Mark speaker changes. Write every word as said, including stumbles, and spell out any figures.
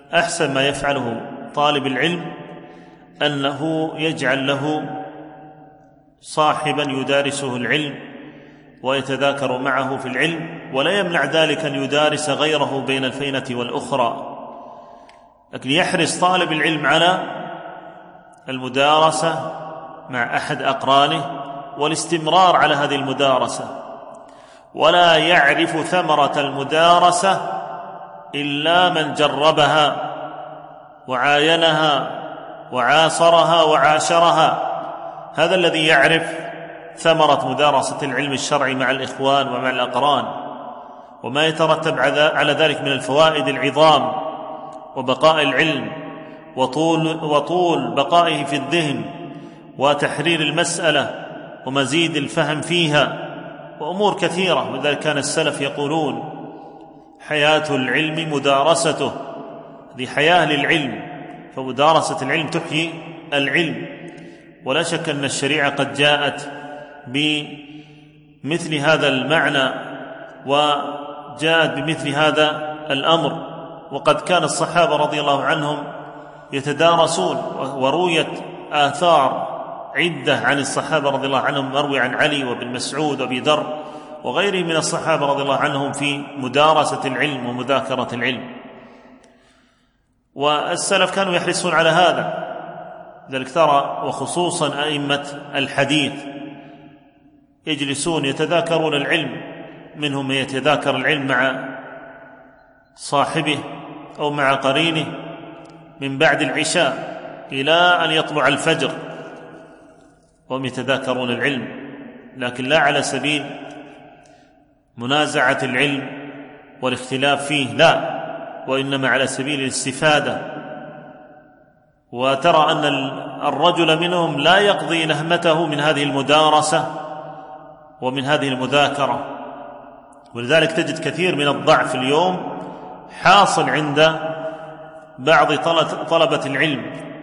Speaker 1: أحسن ما يفعله طالب العلم أنه يجعل له صاحبا يدارسه العلم ويتذاكر معه في العلم، ولا يمنع ذلك أن يدارس غيره بين الفينة والأخرى، لكن يحرص طالب العلم على المدارسة مع أحد أقرانه والاستمرار على هذه المدارسة، ولا يعرف ثمرة المدارسة إلا من جربها وعاينها وعاصرها وعاشرها، هذا الذي يعرف ثمرة مدارسة العلم الشرعي مع الإخوان ومع الأقران، وما يترتب على ذلك من الفوائد العظام وبقاء العلم وطول, وطول بقائه في الذهن وتحرير المسألة ومزيد الفهم فيها وأمور كثيرة. ولذلك كان السلف يقولون حياة العلم مدارسته، هذه حياة للعلم، فمدارسة العلم تحيي العلم. ولا شك أن الشريعة قد جاءت بمثل هذا المعنى وجاءت بمثل هذا الأمر، وقد كان الصحابة رضي الله عنهم يتدارسون، ورويت آثار عدة عن الصحابة رضي الله عنهم، مروي عن علي وابن مسعود وابي ذر وغيره من الصحابة رضي الله عنهم في مدارسة العلم ومذاكرة العلم. والسلف كانوا يحرصون على هذا، ذلك ترى وخصوصا أئمة الحديث يجلسون يتذاكرون العلم، منهم من يتذاكر العلم مع صاحبه أو مع قرينه من بعد العشاء إلى أن يطلع الفجر وهم يتذاكرون العلم، لكن لا على سبيل منازعة العلم والاختلاف فيه، لا، وإنما على سبيل الاستفادة. وترى أن الرجل منهم لا يقضي نهمته من هذه المدارسة ومن هذه المذاكرة، ولذلك تجد كثير من الضعف اليوم حاصل عند بعض طلبة العلم